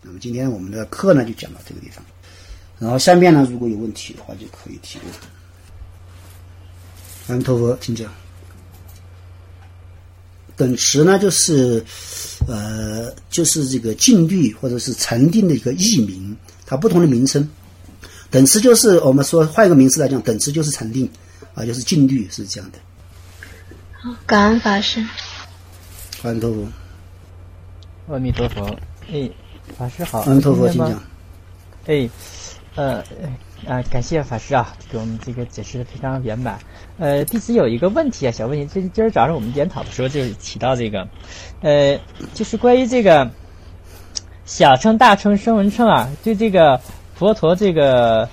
那么今天我们的课呢就讲到这个地方，然后下面呢如果有问题的话就可以提问。阿弥陀佛，请讲。等持呢就是这个禁律或者是禅定的一个译名，它不同的名称。等持就是我们说换一个名词来讲，等持就是禅定啊，就是禁律，是这样的。 好，感恩法师。 阿弥陀佛。 阿弥陀佛。法师好。 阿弥陀佛，请讲。 感谢法师啊，给我们这个解释的非常圆满。弟子有一个问题啊，小问题，今儿早上我们研讨的时候就提到这个，就是关于这个小乘、大乘、声闻乘啊，对这个佛陀这个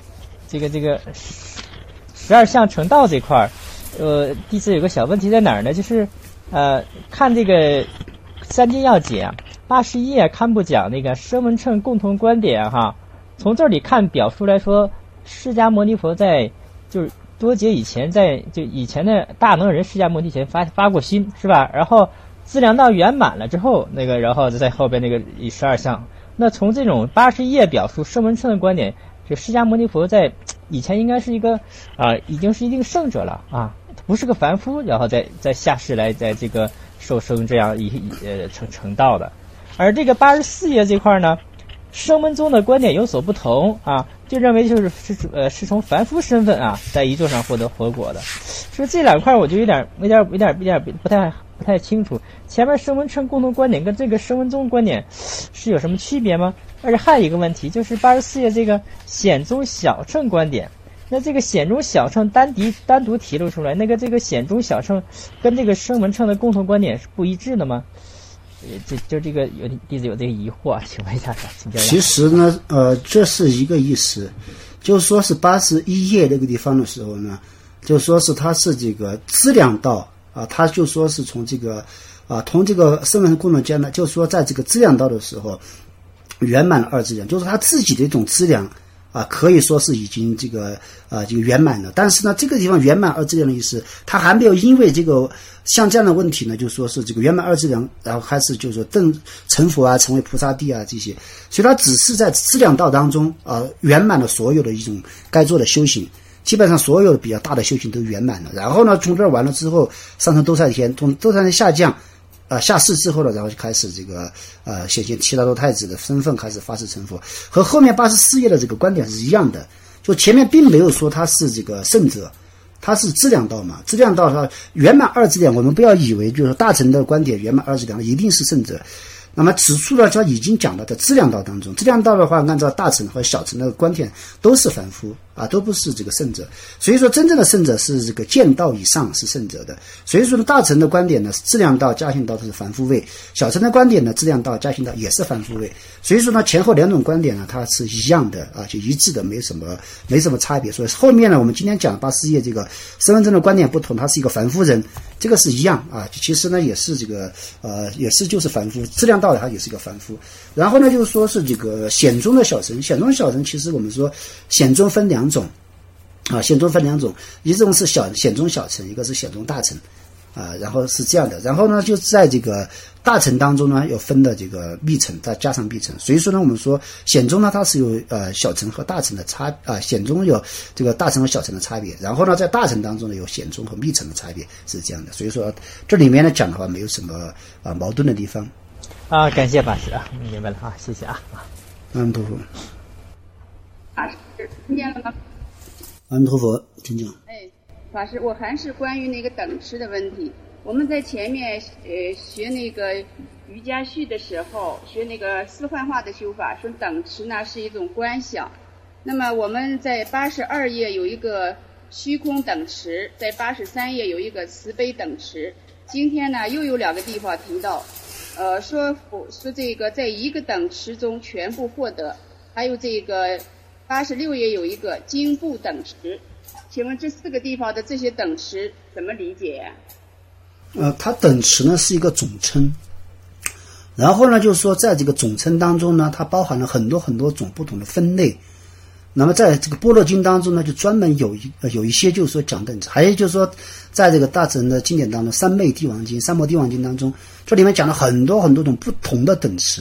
12相成道这块儿，弟子有个小问题在哪儿呢？就是看这个三经要解啊，81页堪布讲那个声闻乘共同观点哈，从这里看表述来说，释迦牟尼佛在就是多劫以前，以前的大能人释迦牟尼前发过心是吧？然后资粮道圆满了之后，然后在后边那个12相。那从这种81页表述声闻乘的观点，这释迦牟尼佛在以前应该是一个已经是一定圣者了啊，不是个凡夫，然后在下世来在这个受生这样成道的。而这个84页这块呢，声闻宗的观点有所不同啊，就认为是从凡夫身份啊，在一座上获得活果的。所以这两块我就有点不太清楚。前面声闻乘共同观点跟这个声闻宗观点是有什么区别吗？而且还有一个问题，就是84页这个显宗小乘观点，那这个显宗小乘单独提露出来，这个显宗小乘跟这个声闻乘的共同观点是不一致的吗？这个弟子有这个疑惑，请问一下，请教一下。 其实呢，这是一个意思，就是说是81页那个地方的时候呢，就说是它是这个资粮道啊，他就说是从这个同这个声闻共同间呢，就说在这个资粮道的时候圆满了二资粮，就是他自己的一种资粮啊，可以说是已经这个圆满了。但是呢，这个地方圆满二资粮的意思，他还没有因为这个像这样的问题呢，就说是这个圆满二资粮，然后开始就是说成佛啊，成为菩萨地啊这些，所以他只是在资粮道当中圆满了所有的一种该做的修行。基本上所有比较大的修行都圆满了，然后呢，从这儿完了之后，上升多赛天，从多赛天下降，下世之后呢，然后就开始这个显现七大多太子的身份，开始发誓成佛，和后面84页的这个观点是一样的。就前面并没有说他是这个圣者，他是资粮道嘛，资粮道他圆满二资粮，我们不要以为就是大乘的观点圆满二资粮一定是圣者。那么此处呢，他已经讲到在资粮道当中，资粮道的话，按照大乘和小乘的观点都是凡夫啊，都不是这个圣者。所以说，真正的圣者是这个见道以上是圣者的。所以说呢，大乘的观点呢，资粮道、加行道都是凡夫位；小乘的观点呢，资粮道、加行道也是凡夫位。所以说呢，前后两种观点呢，它是一样的啊，就一致的，没什么差别。所以后面呢，我们今天讲84页这个身份证的观点不同，他是一个凡夫人，这个是一样啊。其实呢，也是这个也是就是凡夫，资粮道他也是一个凡夫。然后呢，就是说是这个显宗的小乘，显宗小乘其实我们说显宗分两种啊，显宗分两种，一种是显宗小乘，一个是显宗大乘啊，然后是这样的。然后呢，就在这个大乘当中呢，有分的这个密乘，再加上密乘。所以说呢，我们说显宗呢，它是有小乘和大乘的显宗有这个大乘和小乘的差别。然后呢，在大乘当中呢，有显宗和密乘的差别，是这样的。所以说这里面呢讲的话，没有什么矛盾的地方。 感谢法师啊，明白了啊，谢谢啊。 阿弥陀佛。 法师听见了吗？ 阿弥陀佛，请讲。 法师，我还是关于那个等持的问题。我们在前面学那个瑜伽序的时候，学那个四幻化的修法，说等持呢是一种观想。那么我们在82页有一个虚空等持，在83页有一个慈悲等持。今天呢又有两个地方提到，说这个在一个等持中全部获得，还有这个86页有一个经部等持。请问这四个地方的这些等持怎么理解呀？ 它等持呢是一个总称，然后呢就是说在这个总称当中呢，它包含了很多很多种不同的分类。那么在这个般若经当中呢，就专门有一些就是说讲等持，还有就是说在这个大乘的经典当中，三昧帝王经、三摩地王经当中，这里面讲了很多很多种不同的等持。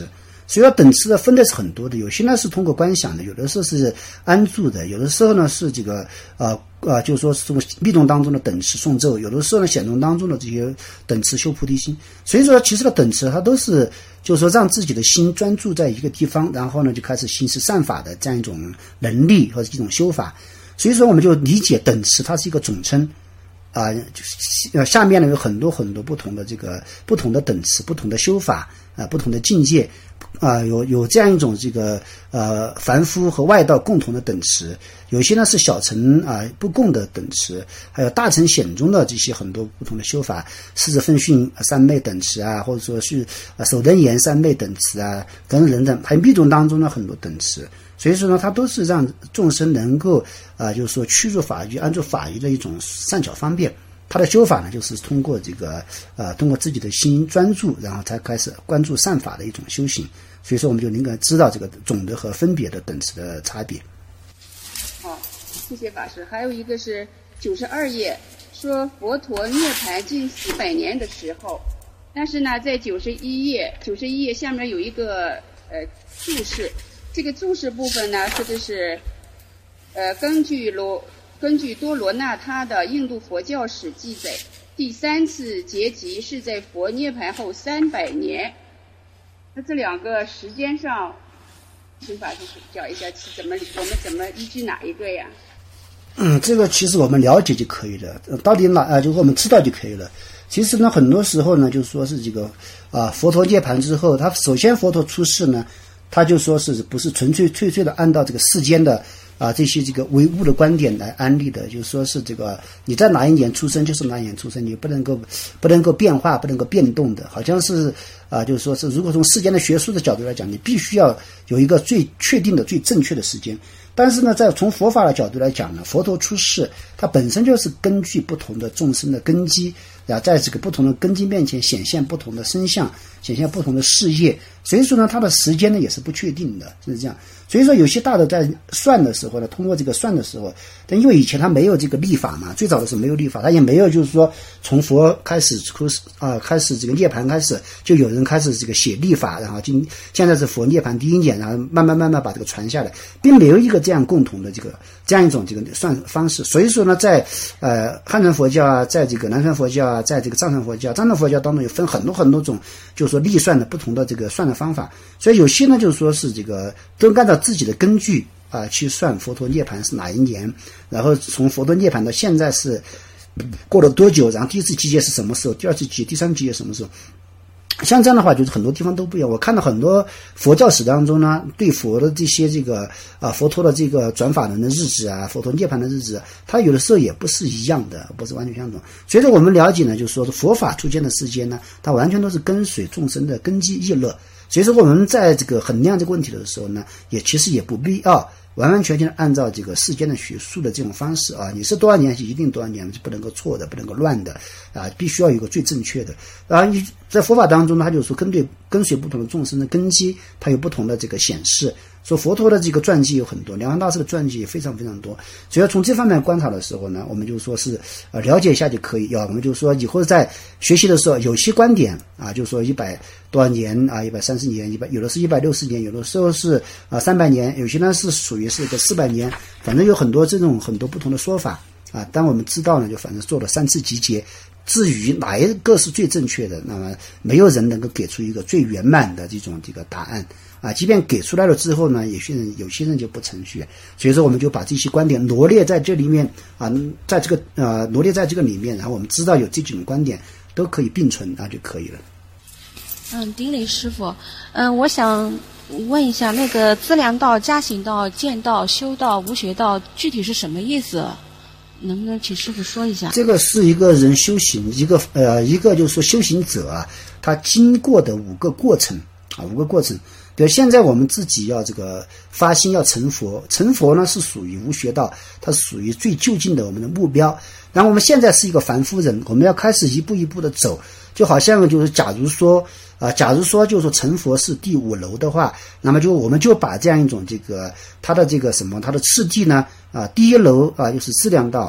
所以说等持的分的是很多的，有些呢是通过观想的，有的时候是安住的，有的时候呢是这个就是说是这种密动当中的等持诵咒，有的时候呢显动当中的这些等持修菩提心。所以说其实的等持它都是就是说让自己的心专注在一个地方，然后呢就开始行使善法的这样一种能力或者一种修法。所以说我们就理解等持它是一个总称下面呢有很多很多不同的这个不同的等持、不同的修法不同的境界有这样一种这个凡夫和外道共同的等持，有些呢是小乘不共的等持，还有大乘显宗的这些很多不同的修法，四字分训三昧等持或者说是首登言三昧等持等等，还有密宗当中的很多等持。所以说呢，它都是让众生能够就是说趋入法域、安住法域的一种善巧方便。它的修法呢，就是通过这个通过自己的心专注，然后才开始关注善法的一种修行。所以说，我们就能够知道这个总的和分别的等持的差别。 好，谢谢法师。还有一个是92页，说佛陀涅槃近400年的时候，但是呢，在91页下面有一个注释。这个注释部分呢，说的是根据多罗那他的印度佛教史记载，第3次结集是在佛涅槃后300年。那这两个时间上，请法师讲一下我们怎么依据哪一个呀？ 这个其实我们了解就可以了，到底就是我们知道就可以了。其实呢，很多时候呢，就说是这个佛陀涅槃之后，他首先佛陀出世呢，他就说是不是纯粹的按照这个世间的这些这个唯物的观点来安立的，就是说是这个你在哪一年出生就是哪一年出生，你不能够变化，不能够变动的，好像是就是说是如果从世间的学术的角度来讲，你必须要有一个最确定的最正确的时间。但是呢，从佛法的角度来讲呢，佛陀出世它本身就是根据不同的众生的根基在这个不同的根基面前显现不同的身相，显现不同的事业，所以说呢它的时间呢也是不确定的，是这样。所以说有些大的在算的时候呢，通过这个算的时候，但因为以前他没有这个历法嘛，最早的时候没有历法，他也没有就是说从佛开始开始这个涅槃开始就有人开始这个写历法，然后现在是佛涅槃第1年，然后慢慢把这个传下来，并没有一个这样共同的这样一种这个算方式。所以说呢，在汉传佛教在这个南传佛教在这个藏传佛教当中有分很多很多种，就是说历算的不同的这个算的方法。所以有些呢就是说是这个都按照自己的根据去算佛陀涅槃是哪一年，然后从佛陀涅槃到现在是过了多久，然后第一次集结是什么时候，第二次集结，第3次集结什么时候。像这样的话，就是很多地方都不一样。我看到很多佛教史当中呢，对佛的这些这个佛陀的这个转法轮的日子佛陀涅槃的日子，它有的时候也不是一样的，不是完全相同。随着我们了解呢，就是说佛法出现的时间呢，它完全都是跟随众生的根基意乐。所以说我们在这个衡量这个问题的时候呢，其实也不必要完全按照这个世间的学术的这种方式你是多少年就一定多少年，是不能够错的，不能够乱的必须要有一个最正确的。在佛法当中呢，他就说跟随不同的众生的根基，它有不同的这个显示。说佛陀的这个传记有很多，莲花大师的传记也非常非常多。所以从这方面观察的时候呢，我们就说是了解一下就可以。我们就说以后在学习的时候，有些观点就说100多少年130年有的是160年，有的时候是300年，有些呢是属于是个400年，反正有很多很多不同的说法当我们知道呢，就反正做了3次集结。至于哪一个是最正确的，那么没有人能够给出一个最圆满的这个答案即便给出来了之后呢，有些人就不程序。所以说我们就把这些观点罗列在这里面在这个罗列在这个里面，然后我们知道有这几种观点都可以并存就可以了。 丁磊师傅，我想问一下，那个资粮道、加行道、见道、修道、无学道具体是什么意思？能不能请师傅说一下？这个是一个人修行，一个就是说修行者他经过的5个过程5个过程。比如现在我们自己要这个发心要成佛，成佛呢是属于无学道，它属于最就近的我们的目标。然后我们现在是一个凡夫人，我们要开始一步一步的走，就好像就是假如说就是说成佛是第5楼的话，那么我们就把这样一种它的次第呢第1楼就是资粮道，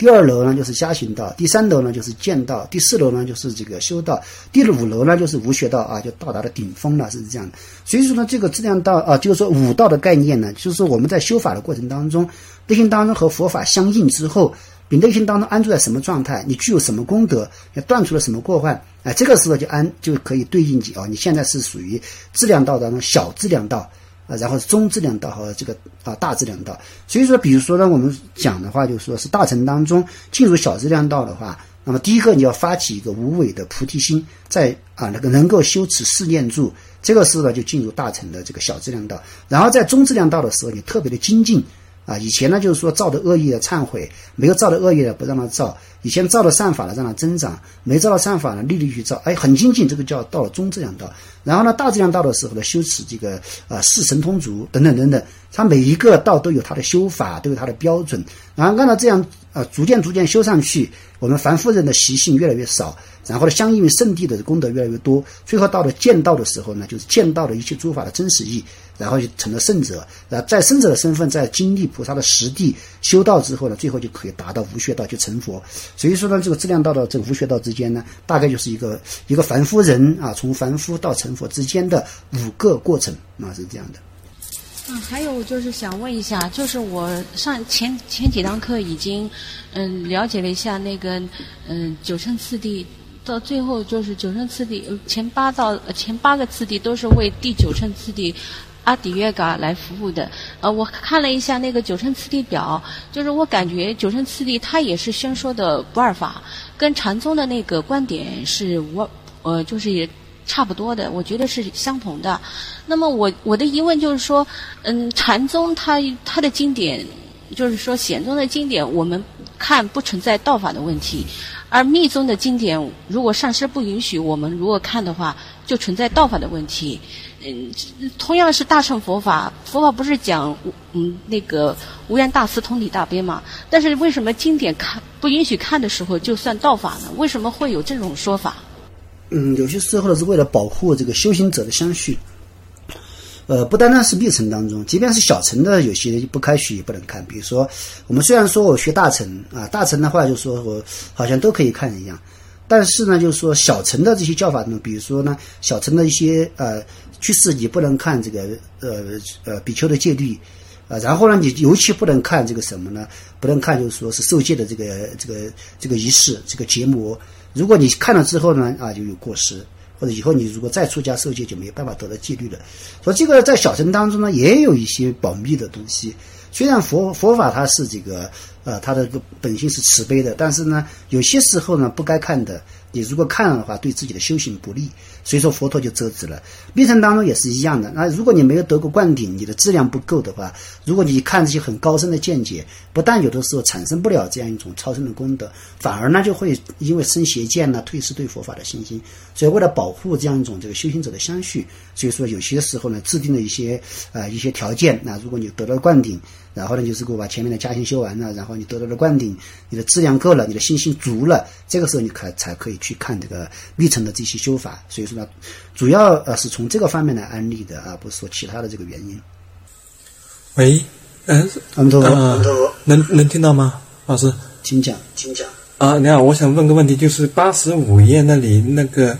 第2楼呢就是加行道，第3楼呢就是见道，第4楼呢就是这个修道，第5楼呢就是无学道啊，就到达了顶峰了，是这样的。所以说呢，这个质量道啊，就是说五道的概念呢，就是说我们在修法的过程当中，内心当中和佛法相应之后，你内心当中安住在什么状态，你具有什么功德，也断除了什么过患，这个时候就可以对应起你现在是属于质量道当中小质量道。然后中质量道和这个大质量道。所以说比如说呢，我们讲的话就是说是大乘当中进入小质量道的话，那么第一个你要发起一个无为的菩提心，在那个能够修持四念住，这个时候呢就进入大乘的这个小质量道。然后在中质量道的时候，你特别的精进以前呢就是说造的恶业的忏悔，没有造的恶业的不让它造，以前造的善法呢让它增长，没造的善法呢历去造，很精进，这个叫到了中质量道。然后呢大质量道的时候呢修持这个四神通足等等等等，它每一个道都有它的修法，都有它的标准，然后按照这样逐渐修上去，我们凡夫人的习性越来越少，然后呢相应于圣地的功德越来越多，最后到了见道的时候呢，就是见到了一切诸法的真实义，然后就成了圣者，在圣者的身份，在经历菩萨的实地修道之后呢，最后就可以达到无学道，就成佛。所以说呢，这个质量道到这个无学道之间呢，大概就是一个凡夫人从凡夫到成佛之间的5个过程是这样的。 还有就是想问一下，就是我前几堂课已经了解了一下那个九乘次第，到最后就是九乘次第前8个次第都是为第9乘次第阿底约嘎来服务的。我看了一下那个九乘次第表，就是我感觉九乘次第它也是宣说的不二法，跟禅宗的那个观点是就是也差不多的，我觉得是相同的。那么我的疑问就是说，禅宗它的经典，就是说显宗的经典，我们看不存在道法的问题，而密宗的经典，如果上师不允许，我们如果看的话，就存在道法的问题。同样是大乘佛法，佛法不是讲那个无缘大慈同体大悲嘛？但是为什么经典不允许看的时候就算道法呢？为什么会有这种说法？ 有些时候呢是为了保护这个修行者的相续。不单单是密乘当中，即便是小乘的有些不开许也不能看。比如说我们虽然说我学大乘大乘的话就说我好像都可以看一样，但是呢就是说小乘的这些教法中，比如说呢小乘的一些居士你不能看这个比丘的戒律然后呢你尤其不能看这个什么呢，不能看就是说是受戒的这个仪式，这个结魔。如果你看了之后呢就有过失，或者以后你如果再出家受戒就没有办法得到戒律了。所以这个在小乘当中呢也有一些保密的东西。虽然佛法它是这个它的本性是慈悲的，但是呢有些时候呢不该看的，你如果看了的话对自己的修行不利，所以说佛陀就遮止了。密乘当中也是一样的，那如果你没有得过灌顶，你的质量不够的话，如果你看这些很高深的见解，不但有的时候产生不了这样一种超生的功德，反而呢就会因为生邪见退失对佛法的信心。所以为了保护这样一种这个修行者的相续，所以说有些时候呢制定了一些条件，如果你得到灌顶，然后呢就是给我把前面的加行修完了，然后你得到了灌顶，你的质量够了，你的信心足了，这个时候你才可以去看这个密乘的这些修法。所以说呢主要是从这个方面来安利的不是说其他的这个原因。 喂，能听到吗，老师？ 请讲。 你好，我想问个问题，就是85页那里那个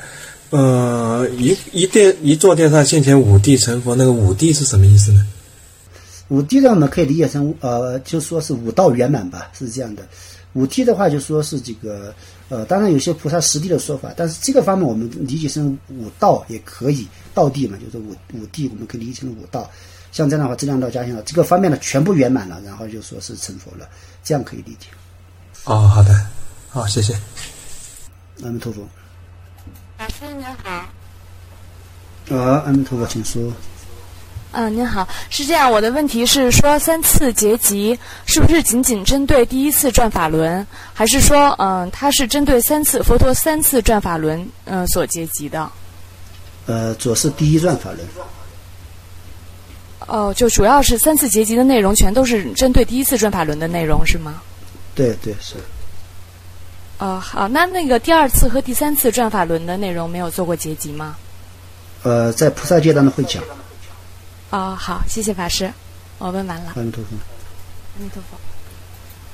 一座殿上现前5地成佛，那个5地是什么意思呢 ？5地呢我们可以理解成就说是5道圆满吧，是这样的。5地的话就说是这个当然有些菩萨实地的说法，但是这个方面我们理解成5道也可以，道地嘛，就是五地我们可以理解成5道。像这样的话质量道加行道这个方面呢全部圆满了，然后就说是成佛了，这样可以理解。 好的，好，谢谢。 阿弥陀佛。 老师你好。 阿弥陀佛，请说。 您好，是这样，我的问题是说3次结集是不是仅仅针对第1次转法轮，还是说它是针对佛陀3次转法轮所结集的？ 主要是第1转法轮。 就主要是3次结集的内容全都是针对第1次转法轮的内容是吗？ 对是。 好，那个第2次和第3次转法轮的内容没有做过结集吗？ 在菩萨阶段的会讲。 好，谢谢法师，我问完了。 阿弥陀佛。 阿弥陀佛。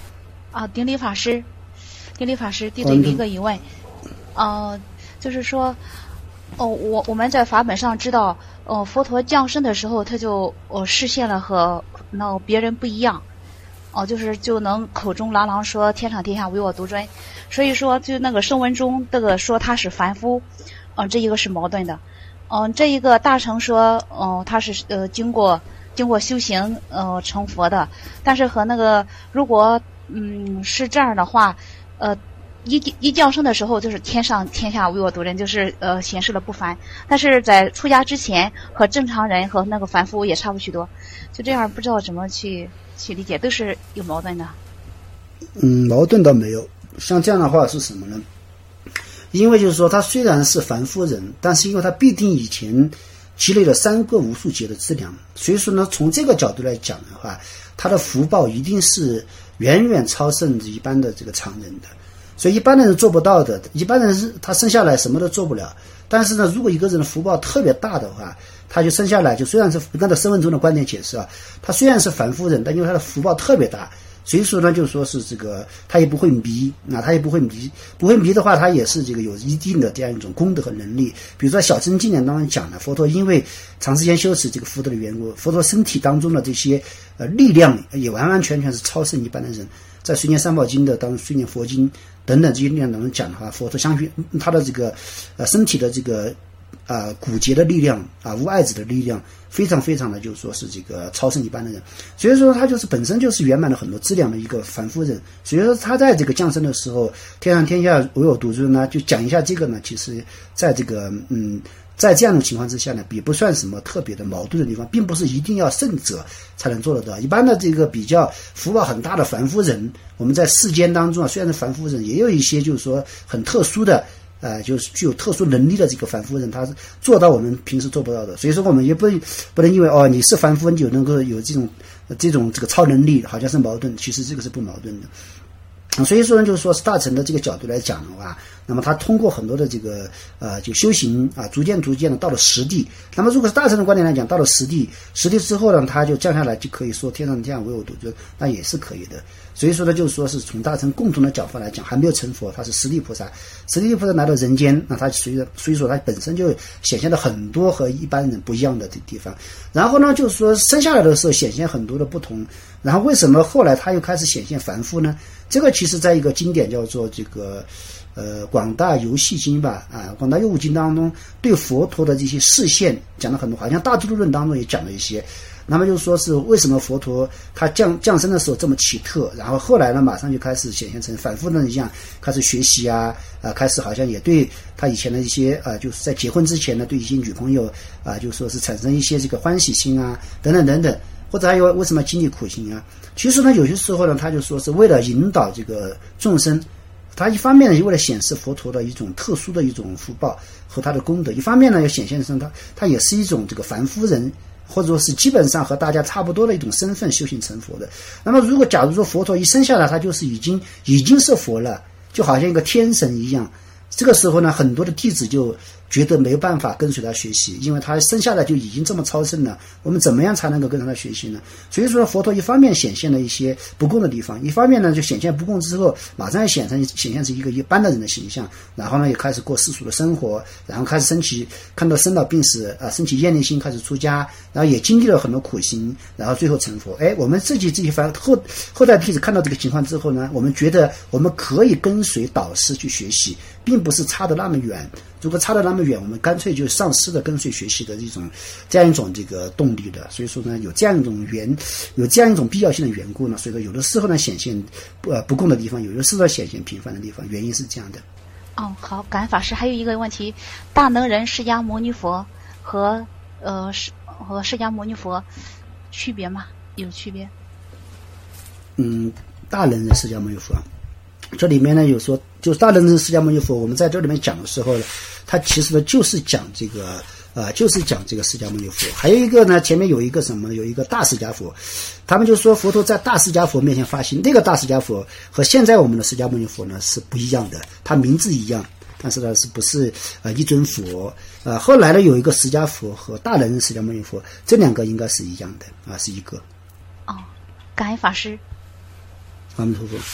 顶礼法师，弟子有一个疑问，就是说，我们在法本上知道，佛陀降生的时候，他就视现了和别人不一样，就能口中朗朗说天上天下唯我独尊，所以说就那个声闻中这个说他是凡夫，这一个是矛盾的，这一个大乘说，他是经过修行成佛的，但是和那个如果是这样的话，一降生的时候就是天上天下唯我独尊，就是显示了不凡，但是在出家之前和正常人和那个凡夫也差不许多，就这样不知道怎么去理解，都是有矛盾的。 矛盾倒没有，像这样的话是什么呢？因为就是说他虽然是凡夫人，但是因为他必定以前积累了三个无数劫的资粮，所以说呢，从这个角度来讲的话，他的福报一定是远远超胜一般的这个常人的。所以一般的人做不到的，一般人是他生下来什么都做不了，但是呢，如果一个人的福报特别大的话，他就生下来就虽然是按照声闻中的观点解释他虽然是凡夫人，但因为他的福报特别大，所以说呢，就说是这个他也不会迷，他也不会迷的话，他也是这个有一定的这样一种功德和能力。比如说小乘经典当中讲的，佛陀因为长时间修持这个福德的缘故，佛陀身体当中的这些力量也完完全全是超胜一般的人。在随念三宝经的当中，随念佛经等等这些力量当中讲的话，佛陀相信他的这个身体的这个骨节的力量无碍子的力量非常非常的就是说是这个超胜一般的人，所以说他就是本身就是圆满了很多资粮的一个凡夫人。所以说他在这个降生的时候，天上天下唯我独尊呢，就讲一下这个呢，其实在这个在这样的情况之下呢，也不算什么特别的矛盾的地方，并不是一定要圣者才能做得到。一般的这个比较福报很大的凡夫人，我们在世间当中虽然是凡夫人，也有一些就是说很特殊的就是具有特殊能力的这个凡夫人，他是做到我们平时做不到的。所以说我们也不能因为你是凡夫，你就能够有这种这个超能力，好像是矛盾，其实这个是不矛盾的。所以说呢，就是说是大乘的这个角度来讲的话，那么他通过很多的这个就修行逐渐的到了实地。那么如果是大乘的观点来讲，到了实地之后呢，他就降下来就可以说天上天下唯我独尊，那也是可以的。所以说呢，就是说是从大乘共同的讲法来讲，还没有成佛，他是实地菩萨来到人间，那他所以说他本身就显现了很多和一般人不一样的地方。然后呢，就是说生下来的时候显现很多的不同，然后为什么后来他又开始显现凡夫呢？这个其实在一个经典叫做这个广大游戏经吧，广大游悟经当中对佛陀的这些示现讲了很多，好像大智度论当中也讲了一些。那么就是说是为什么佛陀他降生的时候这么奇特，然后后来呢马上就开始显现成凡夫的一样，开始学习开始好像也对他以前的一些就是在结婚之前呢，对一些女朋友就说是产生一些这个欢喜心等等等等，或者还有为什么经历苦行其实呢有些时候呢他就说是为了引导这个众生，他一方面呢为了显示佛陀的一种特殊的一种福报和他的功德，一方面呢要显现成他也是一种这个凡夫人，或者说是基本上和大家差不多的一种身份修行成佛的。那么如果假如说佛陀一生下来他就是已经是佛了，就好像一个天神一样，这个时候呢很多的弟子就觉得没有办法跟随他学习，因为他生下来就已经这么超胜了，我们怎么样才能够跟他学习呢？所以说佛陀一方面显现了一些不共的地方，一方面呢就显现不共之后马上显现成一个一般的人的形象，然后呢也开始过世俗的生活，然后开始看到生老病死升起厌离心，开始出家，然后也经历了很多苦行，然后最后成佛。我们自己这些后代弟子看到这个情况之后呢，我们觉得我们可以跟随导师去学习，并不是差得那么远。如果差得那么远，我们干脆就丧失了跟随学习的这样一种这个动力的。所以说呢，有这样一种必要性的缘故呢，所以说有的时候呢显现不共的地方，有的时候显现平凡的地方，原因是这样的。 好，感恩法师。还有一个问题，大能人释迦牟尼佛和释迦牟尼佛区别吗？有区别？ 大能人释迦牟尼佛。这里面呢有说，就是大能人释迦牟尼佛，我们在这里面讲的时候呢，它其实呢就是讲这个释迦牟尼佛。还有一个呢，前面有一个有一个大释迦佛，他们就说佛陀在大释迦佛面前发心，那个大释迦佛和现在我们的释迦牟尼佛呢是不一样的，它名字一样，但是呢是不是一尊佛。后来呢有一个释迦佛和大能人释迦牟尼佛，这两个应该是一样的是一个。 感恩法师。 阿弥陀佛。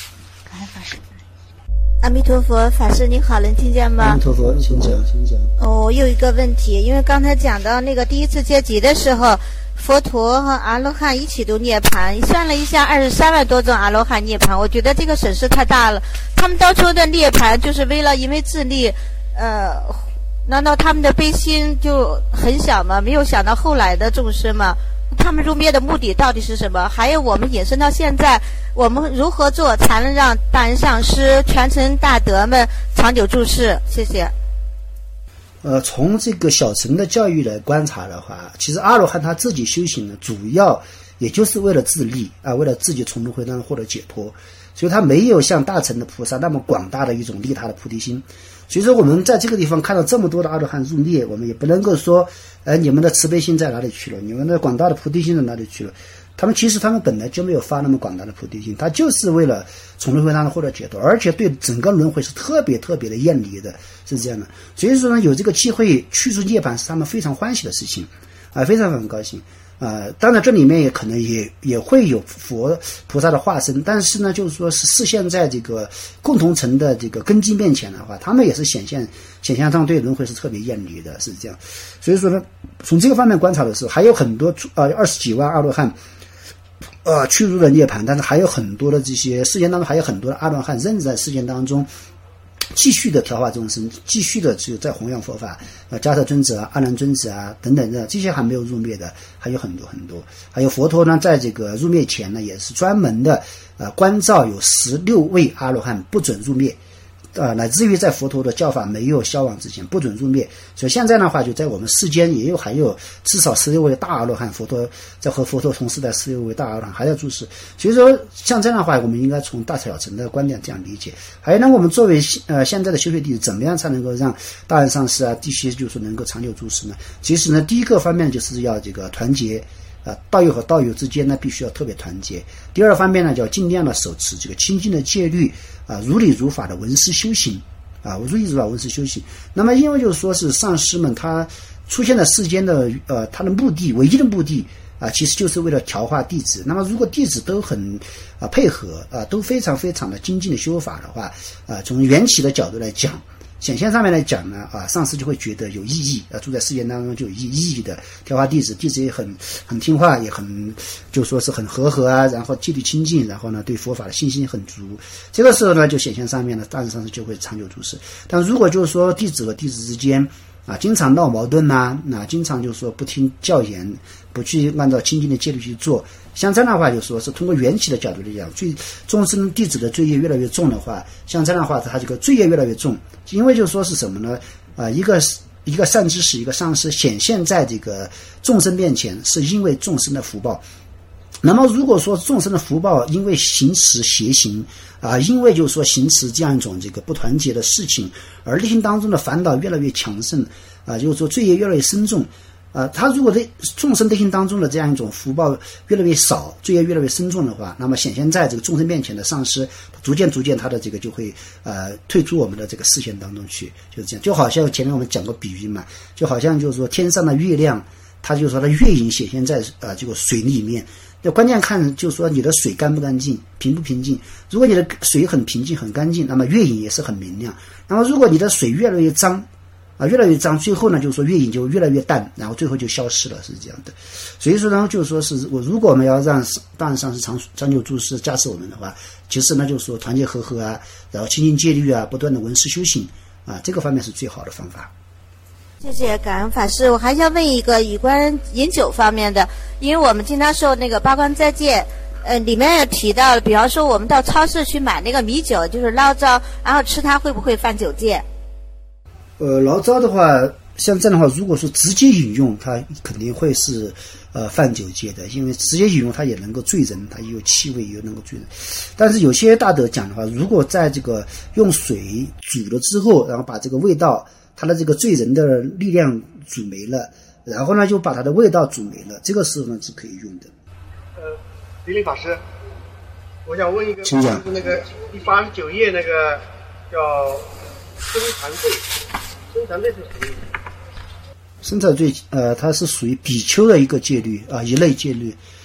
感恩法师。 阿弥陀佛，法师你好，能听见吗？ 阿弥陀佛，请讲，请讲。 我有一个问题，因为刚才讲到那个第一次结集的时候，佛陀和阿罗汉一起都涅槃，算了一下23万多种阿罗汉涅槃，我觉得这个损失太大了。他们当初的涅槃就是为了因为自利，难道他们的悲心就很小吗？没有想到后来的众生吗？他们入灭的目的到底是什么？还有我们引申到现在，我们如何做才能让大人上师传承大德们长久住世？谢谢。 从这个小乘的教育来观察的话，其实阿罗汉他自己修行呢，主要也就是为了自利啊，为了自己从轮回当中获得解脱，所以他没有像大乘的菩萨那么广大的一种利他的菩提心。所以说我们在这个地方看到这么多的阿罗汉入灭，我们也不能够说你们的慈悲心在哪里去了，你们的广大的菩提心在哪里去了。他们本来就没有发那么广大的菩提心，他就是为了从轮回当中获得解脱，而且对整个轮回是特别特别的厌离的，是这样的。所以说呢，有这个机会去除涅槃是他们非常欢喜的事情啊，非常非常高兴。当然这里面也可能也会有佛菩萨的化身，但是呢，就是说是视现在这个共同层的这个根基面前的话，他们也是显现上对轮回是特别厌离的，是这样。所以说呢，从这个方面观察的时候，还有很多20几万阿罗汉去入了涅槃，但是还有很多的这些世间当中还有很多的阿罗汉仍在世间当中继续的调化众生，继续的就在弘扬佛法，迦叶尊者啊、阿难尊者啊等等的，这些还没有入灭的还有很多很多。还有佛陀呢，在这个入灭前呢，也是专门的关照有16位阿罗汉不准入灭，乃至于在佛陀的教法没有消亡之前不准入灭。所以现在的话，就在我们世间还有至少16位大阿罗汉，佛陀在和佛陀同时代16位大阿罗汉还要注释。所以说像这样的话，我们应该从大小乘的观点这样理解。还有呢，我们作为现在的修学弟子，怎么样才能够让大人上师啊这些就是能够长久注释呢？其实呢，第一个方面就是要这个团结道友和道友之间呢必须要特别团结。第二方面呢，就要尽量的守持这个清净的戒律如理如法的闻思修行如理如法闻思修行。那么因为就是说是上师们他出现在世间的他的目的，唯一的目的其实就是为了调化弟子。那么如果弟子都很配合都非常非常的精进的修法的话从缘起的角度来讲，显现上面来讲呢上师就会觉得有意义住在世间当中就有意义的调化弟子，弟子也很听话，也很就说是很和合然后戒律清净，然后呢对佛法的信心很足。这个时候呢，就显现上面呢，大人上师就会长久注释。但如果就是说弟子和弟子之间经常闹矛盾经常就是说不听教言，不去按照清净的戒律去做，像这样的话就说是通过缘起的角度来讲，众生弟子的罪业越来越重的话，像这样的话他这个罪业越来越重。因为就说是什么呢一个善知识，一个上师显现在这个众生面前，是因为众生的福报。那么如果说众生的福报因为行持邪行因为就是说行持这样一种这个不团结的事情，而内心当中的烦恼越来越强盛就是说罪业越来越深重他如果在众生内心当中的这样一种福报越来越少，罪业越来越深重的话，那么显现在这个众生面前的上师逐渐他的这个就会退出我们的这个视线当中去，就是这样。就好像前面我们讲过比喻嘛，就好像就是说天上的月亮，它就是说它月影显现在这个水里面，就关键看就是说你的水干不干净，平不平静。如果你的水很平静很干净，那么月影也是很明亮。那么如果你的水越来越脏越来越脏，最后呢就是说月影就越来越淡，然后最后就消失了，是这样的。所以说呢，就是说是如果我们要让大人上师长久注释加持我们的话，其实呢就是说团结和合然后清净戒律不断的闻思修行这个方面是最好的方法。 谢谢感恩法师。我还想问一个有关饮酒方面的，因为我们经常受那个八关斋戒里面也提到，比方说我们到超市去买那个米酒，就是醪糟，然后吃它会不会犯酒戒？ 醪糟的话，像这样的话，如果说直接饮用，它肯定会是犯酒戒的，因为直接饮用它也能够醉人，它也有气味，也能够醉人。但是有些大德讲的话，如果在这个用水煮了之后，然后把这个味道，它的这个醉人的力量煮没了，然后呢就把它的味道煮没了，这个时候呢是可以用的。 李林法师，我想问一个， 请讲。 就是那个第89页那个叫生禅罪，生禅罪是什么意思？ 生禅罪它是属于比丘的一个戒律一类戒律。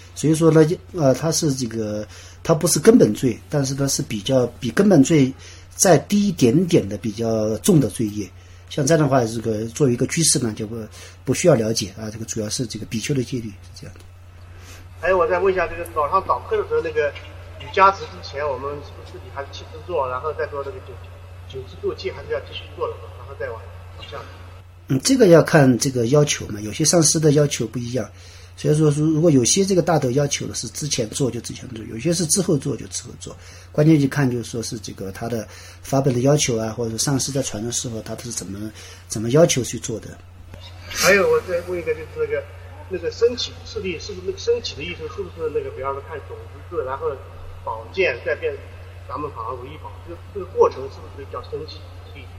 所以说呢，它是这个，它不是根本罪，但是它是比根本罪再低一点点的比较重的罪业。像这样的话，这个作为一个居士呢，就不需要了解啊，这个主要是这个比丘的戒律是这样的。 还有，我再问一下，这个早上早课的时候，那个瑜伽池之前，我们是不是自己还是7支坐，然后再做这个9支坐气，还是要继续做的，然后再往下？ 这个要看这个要求嘛，有些上师的要求不一样，所以说如果有些这个大德要求的是之前做就之前做，有些是之后做就之后做，关键就看就是说是这个他的法本的要求啊，或者上师在传的时候他是怎么要求去做的。 还有我再问一个，就是那个升起次第，是不是那个升起的意思是不是那个，比方说看种子字，然后宝剑再变咱们好像如意宝，这个过程是不是叫升起次第？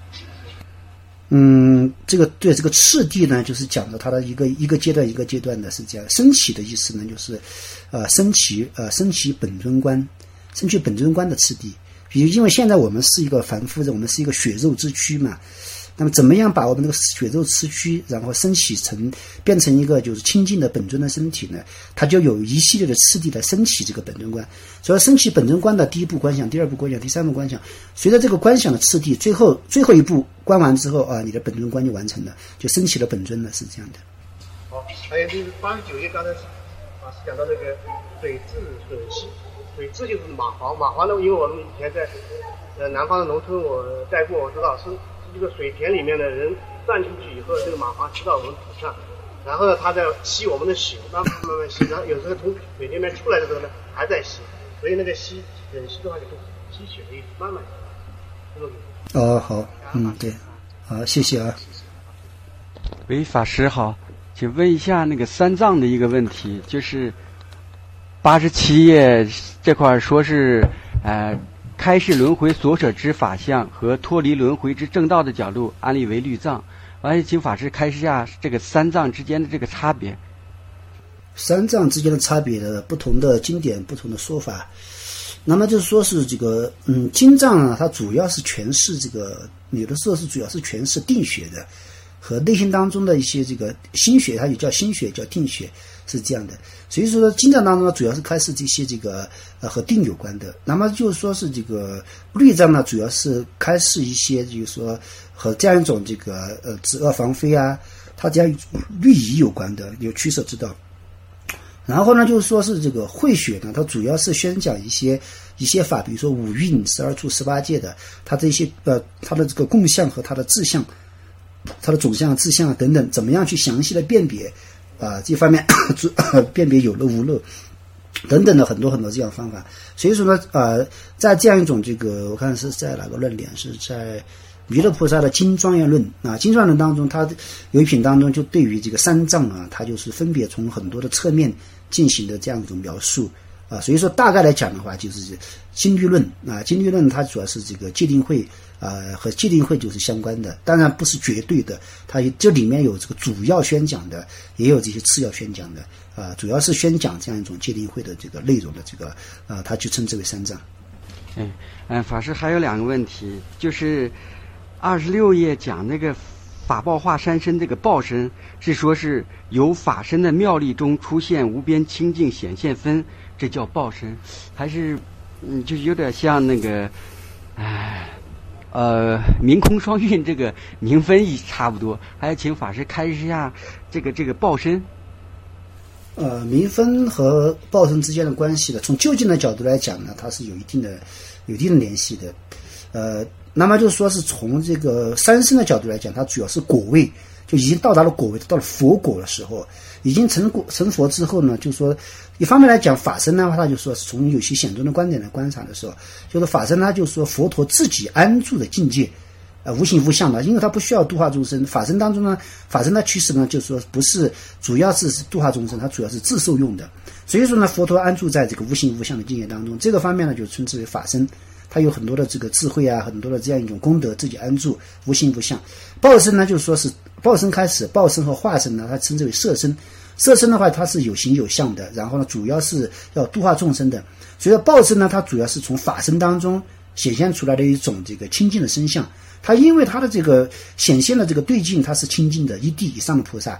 这个对这个次第呢，就是讲的它的一个阶段一个阶段的是这样。升起的意思呢，就是升起本尊观，升起本尊观的次第。比如因为现在我们是一个凡夫人，我们是一个血肉之躯嘛，那么怎么样把我们这个血肉之躯然后升起变成一个就是清净的本尊的身体呢？它就有一系列的次第来升起这个本尊观。所以升起本尊观的第一步观想，第二步观想，第三步观想，随着这个观想的次第，最后一步观完之后啊，你的本尊观就完成了，就升起了本尊了，是这样的。 好，还有就是89页刚才是讲到那个水质水息，水质就是蚂蟥呢，因为我们以前在南方的农村我待过，我知道是这个水田里面的人站进去以后，这个蚂蟥骑到我们土上，然后呢，它在吸我们的血，慢慢吸，然后有时候从水田里面出来的时候呢，还在吸，所以那个吸忍吸的话就是吸血的意思，慢慢吸。 好，对，好，谢谢啊。 喂，法师好，请问一下那个三藏的一个问题，就是87页这块说是开示轮回所舍之法相和脱离轮回之正道的角度安立为律藏，完了请法师开示下这个三藏之间的这个差别。 三藏之间的差别的不同的经典不同的说法，那么就是说是这个经藏啊，它主要是诠释这个，有的时候是主要是诠释定学的和内心当中的一些这个心学，它也叫心学叫定学，是这样的。所以说经藏当中呢，主要是开示这些这个和定有关的。那么就是说是这个律藏呢，主要是开示一些就是说和这样一种这个止恶防非啊，它这样一种律仪有关的，有取舍之道。然后呢，就是说是这个慧学呢，它主要是宣讲一些法，比如说五蕴、12处、18界的，它这些它的这个共相和它的自相，它的总相、自相等等，怎么样去详细的辨别这方面辨别有漏无漏等等的很多这样方法。所以说呢，在这样一种这个，我看是在哪个论点，是在弥勒菩萨的经庄严论经庄严论当中，他有一品当中就对于这个三藏他就是分别从很多的侧面进行的这样一种描述所以说大概来讲的话，就是经律论经律论它主要是这个戒定慧和戒定慧就是相关的，当然不是绝对的，它这里面有这个主要宣讲的，也有这些次要宣讲的主要是宣讲这样一种戒定慧的这个内容的这个它就称之为三藏。 法师还有2个问题，就是26页讲那个法报化三身，这个报身是说是由法身的妙力中出现无边清净显现分，这叫报身，还是就有点像那个明空双运这个明分一差不多，还要请法师开示一下这个报身。 明分和报身之间的关系的，从究竟的角度来讲呢，它是有一定的联系的。那么就是说是从这个三身的角度来讲，它主要是果位，就已经到达了果位，到了佛果的时候，已经成佛之后呢，就是说一方面来讲法身的话，它就说是从有些显宗的观点来观察的时候，就是法身它就是说佛陀自己安住的境界无形无相的，因为它不需要度化众生。法身当中呢，法身的趋势呢，就是说不是主要是度化众生，它主要是自受用的。所以说呢，佛陀安住在这个无形无相的境界当中，这个方面呢就称之为法身。它有很多的这个智慧很多的这样一种功德，自己安住无形无相。报身呢，就是说是报身开始，报身和化身呢，它称之为色身。色身的话，它是有形有相的，然后呢，主要是要度化众生的。所以说报身呢，它主要是从法身当中显现出来的一种这个清净的身相。它因为它的这个显现的这个对境，它是清净的一地以上的菩萨。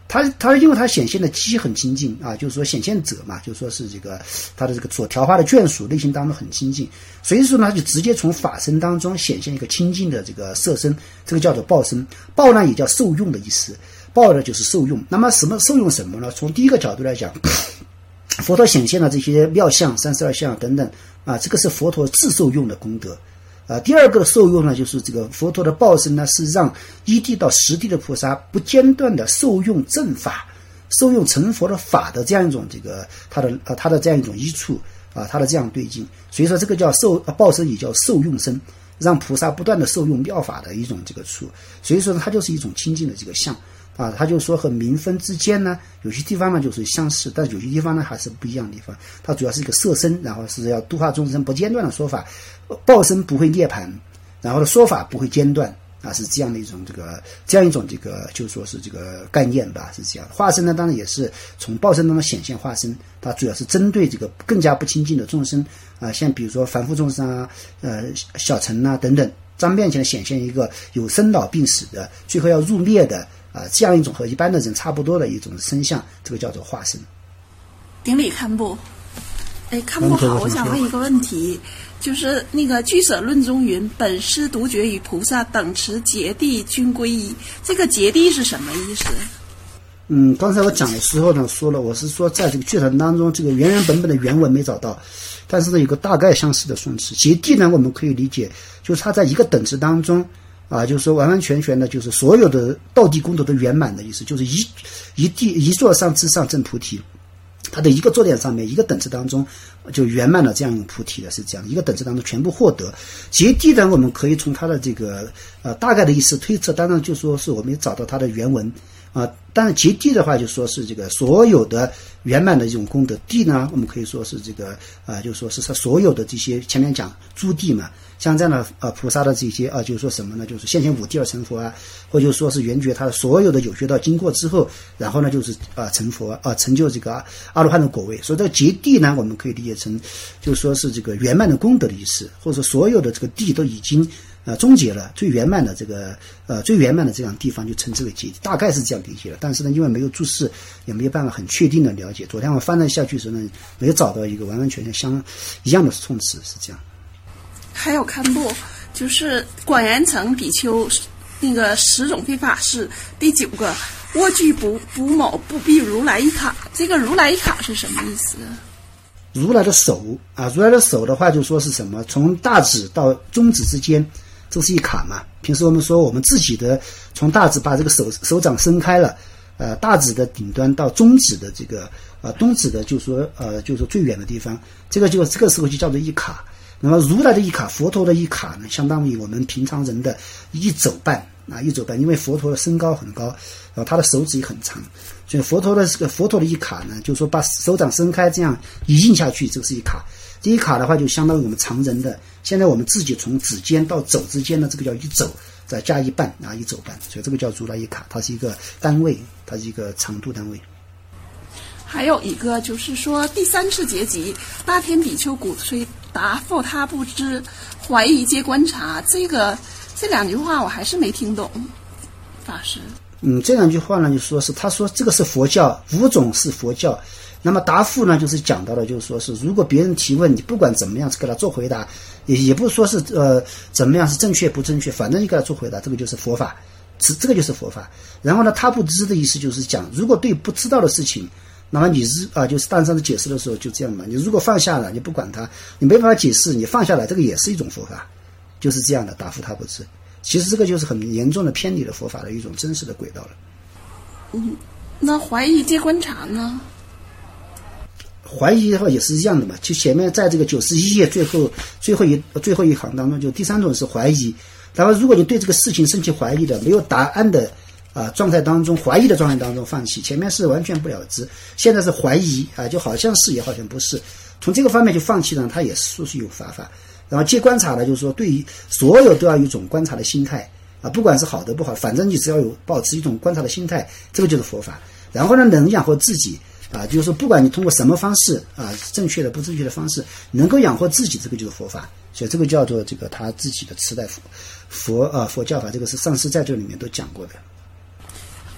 他因为他显现的机很清净啊，就是说显现者嘛，就是说是这个他的这个所调化的眷属内心当中很清净，所以说呢，他就直接从法身当中显现一个清净的这个色身，这个叫做报身。报呢也叫受用的意思，报呢就是受用。那么什么受用什么呢？从第一个角度来讲，佛陀显现了这些妙相、32相等等啊，这个是佛陀自受用的功德。第二个受用呢，就是这个佛陀的报身呢，是让一地到十地的菩萨不间断的受用正法，受用成佛的法的这样一种这个他的这样一种依处啊，他的这样对境。所以说这个叫报身，也叫受用身，让菩萨不断的受用妙法的一种这个处。所以说它就是一种清净的这个相啊，他就说和明分之间呢，有些地方呢就是相似，但有些地方呢还是不一样的地方。它主要是一个色身，然后是要度化众生不间断的说法，报身不会涅槃，然后的说法不会间断啊，是这样的一种这个就说是这个概念吧，是这样。化身呢，当然也是从报身当中显现化身，它主要是针对这个更加不清净的众生啊，像比如说凡夫众生啊，小乘啊等等，张面前显现一个有生老病死的，最后要入灭的。这样一种和一般的人差不多的一种身相，这个叫做化身。 顶礼堪布，堪布好，我想问一个问题，就是那个俱舍论中云，本师独觉与菩萨等持揭谛均归一，这个揭谛是什么意思？ 刚才我讲的时候呢，说了，我是说在这个俱舍当中，这个原本的原文没找到，但是呢有个大概相似的顺词。揭谛呢，我们可以理解，就是它在一个等持当中。就是说完完全全的，就是所有的道地功德都圆满的意思，就是一座上之上证菩提，它的一个坐点上面一个等次当中就圆满了这样一种菩提的，是这样一个等次当中全部获得。揭谛呢，我们可以从它的这个大概的意思推测，当然就说是我们也找到它的原文但是揭谛的话就说是这个所有的圆满的这种功德，谛呢我们可以说是这个就说是它所有的这些前面讲诸谛嘛，像这样的菩萨的这些就是说什么呢，就是现前五谛而成佛或者说是圆觉他的所有的有学道经过之后，然后呢就是成佛成就这个阿罗汉的果位。所以这个揭谛呢我们可以理解成就是说是这个圆满的功德的意思，或者说所有的这个谛都已经终结了，最圆满的这个最圆满的这样地方就称之为揭谛，大概是这样理解的。但是呢因为没有注释也没有办法很确定的了解，昨天我翻了下去时呢没有找到一个完完全全一样的冲词，是这样。 还有堪布，就是广元城比丘那个10种非法事第9个蜗居不某不避如来一卡，这个如来一卡是什么意思？ 如来的手如来的手的话就说是什么，从大指到中指之间，这是一卡嘛。平时我们说我们自己的从大指把这个手掌伸开了，大指的顶端到中指的这个中指的就说最远的地方，这个时候就叫做一卡。那么如来的一卡，佛陀的一卡呢，相当于我们平常人的一肘半一肘半，因为佛陀的身高很高，然后他的手指也很长，所以佛陀的一卡呢，就是说把手掌伸开这样一印下去，这个是一卡。这一卡的话就相当于我们常人的，现在我们自己从指尖到肘之间的这个叫一肘，再加一半一肘半，所以这个叫如来一卡，它是一个单位，它是一个长度单位。 还有一个就是说第3次结集，大天比丘鼓吹答复他不知，怀疑皆观察，这2句话我还是没听懂，法师。 这2句话呢，就说是他说这个是佛教，5种是佛教。那么答复呢，就是讲到了，就是说是如果别人提问，你不管怎么样给他做回答，也不说是怎么样是正确不正确，反正你给他做回答，这个就是佛法，这个就是佛法。然后呢，他不知的意思就是讲，如果对不知道的事情。那么你就是大上次解释的时候就这样嘛，你如果放下了，你不管它，你没办法解释，你放下来，这个也是一种佛法，就是这样的，答复他不知。其实这个就是很严重的偏离了佛法的一种真实的轨道了。 那怀疑皆观察呢？ 怀疑的话也是一样的嘛，就前面在这个91页最后一行当中，就第3种是怀疑。然后如果你对这个事情生起怀疑的，没有答案的状态当中，怀疑的状态当中放弃，前面是完全不了知，现在是怀疑就好像是也好像不是，从这个方面就放弃了，它也是有法。然后皆观察呢，就是说对于所有都要有一种观察的心态不管是好的不好，反正你只要有保持一种观察的心态，这个就是佛法。然后呢，能养活自己就是说不管你通过什么方式正确的不正确的方式能够养活自己，这个就是佛法。所以这个叫做这个他自己的持代佛教法，这个是上师在这里面都讲过的。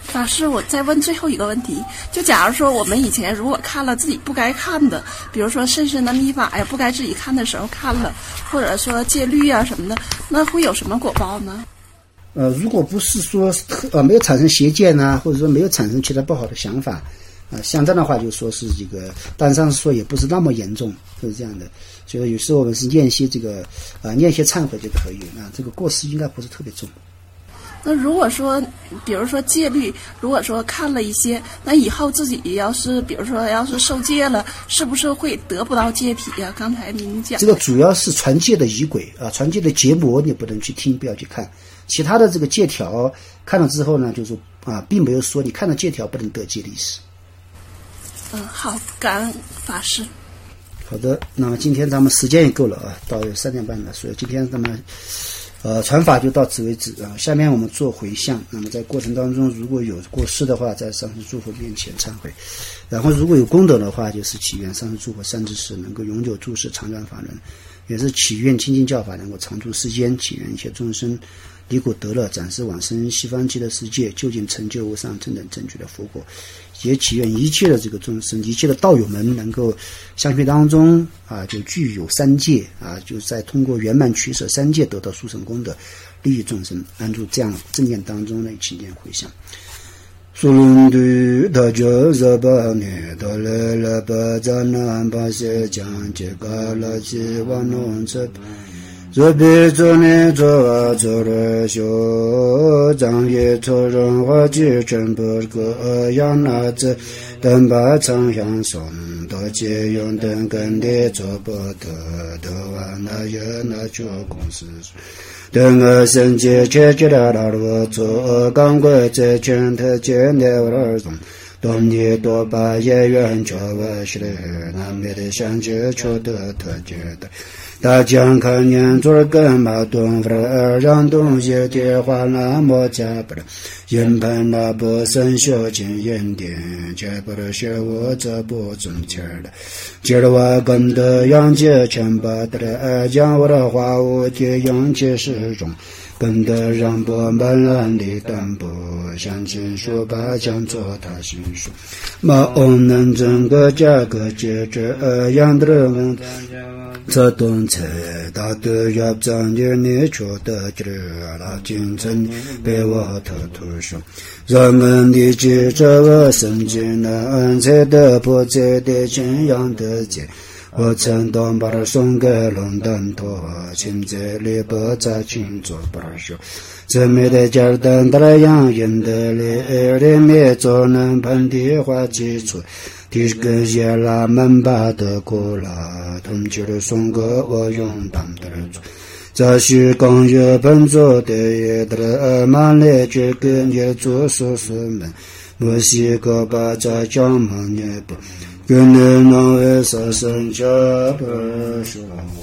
法师，我再问最后一个问题，就假如说我们以前如果看了自己不该看的，比如说甚深的密法呀，不该自己看的时候看了，或者说戒律啊什么的，那会有什么果报呢？ 如果不是说没有产生邪见啊，或者说没有产生其他不好的想法像这样的话，就说是这个，但是说也不是那么严重，就是这样的。所以有时候我们是念些这个念些忏悔就可以这个过失应该不是特别重。 那如果说，比如说戒律，如果说看了一些，那以后自己要是，比如说要是受戒了，是不是会得不到戒体呀？刚才您讲这个主要是传戒的仪轨传戒的结模你不能去听，不要去看。其他的这个戒条看了之后呢，就是并没有说你看了戒条不能得戒的意思。 好，感恩法师。 好的，那么今天咱们时间也够了到3点半了，所以今天咱们传法就到此为止下面我们做回向。那么在过程当中如果有过失的话，在上师诸佛面前忏悔，然后如果有功德的话，就是祈愿上师诸佛善知识能够永久住世常转法轮，也是祈愿清净教法能够常住世间，祈愿一切众生离苦得乐，暂时往生西方极乐世界，究竟成就无上正等正觉的佛果。也祈愿一切的这个众生，一切的道友们能够相续当中就具有三界就在通过圆满取舍三界得到殊胜功德，利益众生，安住这样正念当中的祈念回向。苏伦对大家热巴尼达来了巴扎南巴西将这个垃圾往弄这这边做呢做做了修张也做人话就真不个样那子等把长相送到借用等跟的做不得的完那也那就公司等生节切切的拉路做刚过在全特见的儿童东尼多把也远着我是的南面的相接求得特觉的大江看年做根马东弗让东西的话那么加不了人盘那不生修进眼点加不了学我这不中间的接着我跟的杨姐全把的将我的话我的杨姐始终跟的让波满蓝的单薄相亲说把将做他心说马翁能整个价格接着样的人这东西大都要长点你说的这了精神被我特突说人们的记着我神经难才的不在的这样的节我曾当把它送给龙灯托现在里不再请做不说这没得家等到了养人的里面做能盘的话基础第个也拉门把的过了同居的送给我用当的做这是刚月本做的也得满来这个也做叔叔们我是个把这讲门也不跟你能为啥生家不说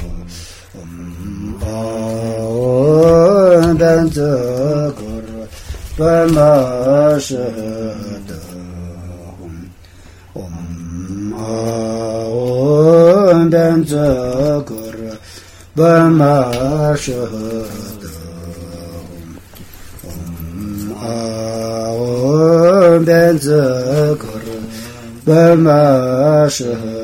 我但这个本马是的我但这个本马是的我但这个本马是